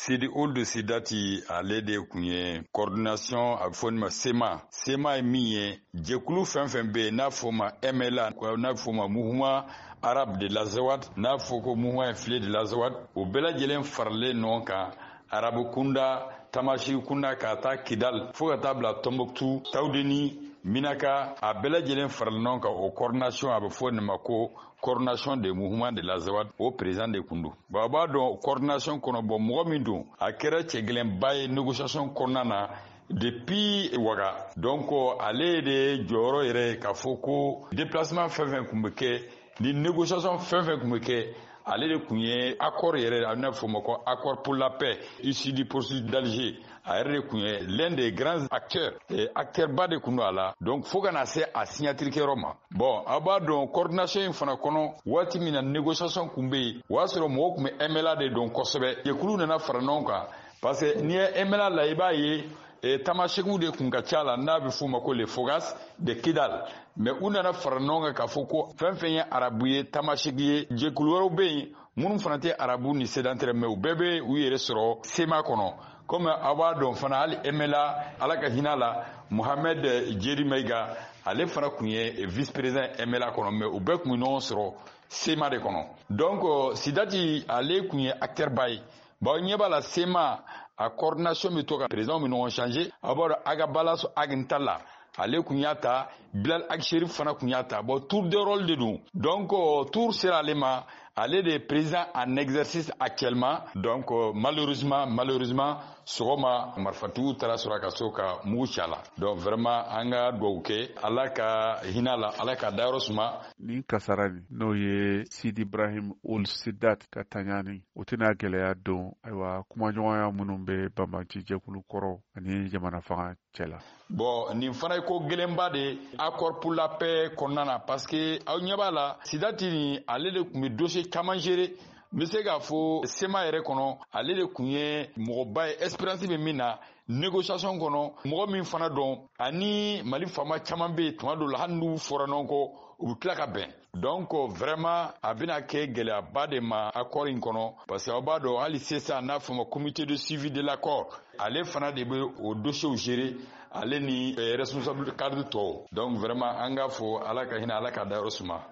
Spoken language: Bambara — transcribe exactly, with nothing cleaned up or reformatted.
C D O de Sidati ale de kun ye coordination a bɛ fɔ nin ma SEMA. SEMA ye min ye jɛkulu fɛn fɛn bɛ yen n'a fɔ ma M L A n'a fɔ ma Mouvement Arabe de l'Azawad n'a fɔ ko Mouvement Infilé de l'Azawad o bɛɛ lajɛlen faralen ɲɔgɔn kan Arabu kunda Tamashiri kunda ka taa Kidal fo ka taa bila Tombouctou Tawdeni Minaka a bɛɛ lajɛlen faralen ɲɔgɔn kan o coordination a bɛ fɔ nin ma ko coordination des mouvements de l'Azawad o président de kundu. Bon a b'a dɔn coordination kɔnɔ bɔ mɔgɔ min don a kɛra cɛgɛlɛnba ye négociation kɔnɔna na depuis Ouaga. Donc ale de jɔyɔrɔ yɛrɛ k'a fɔ ko déplacement fɛn fɛn kun bɛ kɛ ni négociation fɛn fɛn kun bɛ kɛ ale de kun ye accord yɛrɛ a bɛna fɔ ma ko accord pour la paix issu du processus d'Alger a yɛrɛ de kun ye l'un des grands acteurs et acteur ba de kun don a la donc fo ka na se a signature kɛyɔrɔ ma. Bon a b'a dɔn coordination in fana kɔnɔ waati min na négociation kun bɛ yen o y'a sɔrɔ mɔgɔw kun bɛ M L A de dɔn kosɛbɛ jɛkulu nana fara ɲɔgɔn kan parce que n'i ye M L A la i b'a ye E tamashegiw de kun ka ca la n'a bɛ f'u ma ko les Fogas de Kidal mais u nana fara ɲɔgɔn kan k'a fɔ ko fɛn fɛn ye arabu ye tamashegi ye jɛkulu wɛrɛw bɛ yen minnu fana tɛ arabu ni sédentaire mais u bɛɛ bɛ u yɛrɛ sɔrɔ SEMA kɔnɔ comme a b'a dɔn fana hali M L A ala ka hinɛ la Mohamed Jeri Maïga ale fana kun ye vice président M L A kɔnɔ mais u bɛɛ kun bɛ ɲɔgɔn sɔrɔ SEMA de kɔnɔ donc Sidati ale kun ye acteur ba ye bon ɲɛ b'a la SEMA a coordination bɛ to ka président bɛ ɲɔgɔn changer a b'a dɔn Aga Balaso Agintala ale kun y'a ta Bilal Agsheri fana kun y'a ta bon tour de rôle de don donc tour sera ale ma ale de président en exercice actuellement donc malheureusement malheureusement sɔgɔma marifatigiw taara sɔrɔ a ka so ka mugu ci a la donc vraiment an ka dugawu kɛ ala ka hinɛ la ala ka dayɔrɔ suma. Ni kasara ni n'o ye Sidi Ibrahim Ould Sidat ka taɲani o tɛna gɛlɛya don ayiwa kumaɲɔgɔnya minnu bɛ Banbanci jɛkulu kɔrɔ ani jamana fanga cɛla. Bon nin fana ye ko gɛlɛnba de accord pour la paix kɔnɔna na parce que aw ɲɛ b'a la Sidati ni ale de tun bɛ dossier caman gérer n bɛ se k'a fɔ SEMA yɛrɛ kɔnɔ ale de tun ye mɔgɔba ye expérience bɛ min na négociation kɔnɔ mɔgɔ min fana dɔn ani Mali faama caman bɛ yen tuma dɔw la hali n'u fɔra ɲɔgɔn kɔ u bɛ tila ka bɛn donc vraiment a bɛna kɛ gɛlɛyaba de ma accord in kɔnɔ parce que aw b'a dɔn hali sisan n'a fɔ ma comité de suivi de l'accord ale fana de bɛ o dossier gérer ale ni responsable cadre tɔw donc vraiment an k'a fɔ ala ka hinɛ ala ka dayɔrɔ suma.